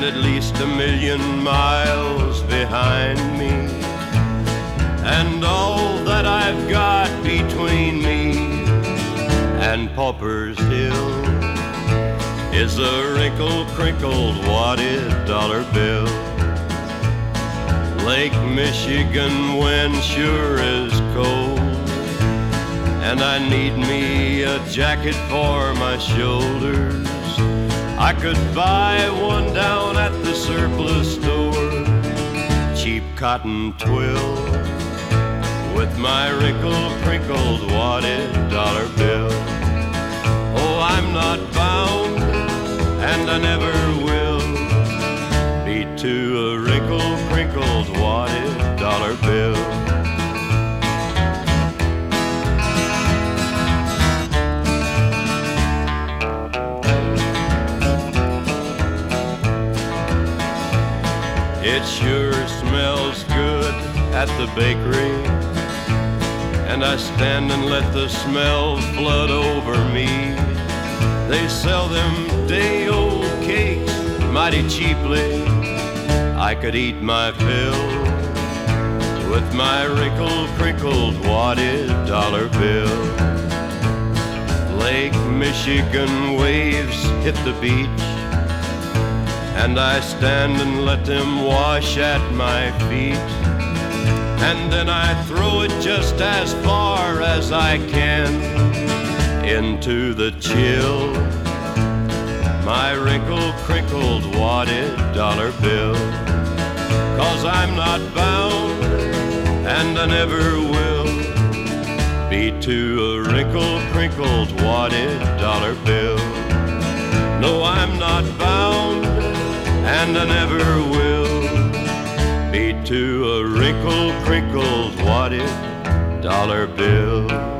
at least 1,000,000 miles behind me, and all that I've got between me and Pauper's Hill is a wrinkle-crinkled wadded dollar bill. Lake Michigan wind sure is cold, and I need me a jacket for my shoulders. I could buy one down at the surplus store, cheap cotton twill, with my wrinkle-crinkled wadded dollar bill. Oh, I'm not bound, and I never will be to a wrinkle-crinkled wadded dollar bill. It sure smells good at the bakery, and I stand and let the smell flood over me. They sell them day-old cakes mighty cheaply. I could eat my fill with my wrinkle-crinkled wadded dollar bill. Lake Michigan waves hit the beach, and I stand and let them wash at my feet, and then I throw it just as far as I can into the chill, my wrinkle-crinkled wadded dollar bill. 'Cause I'm not bound, and I never will be to a wrinkle-crinkled wadded dollar bill. No, I'm not bound, and I never will be to a wrinkle-crinkled wadded dollar bill.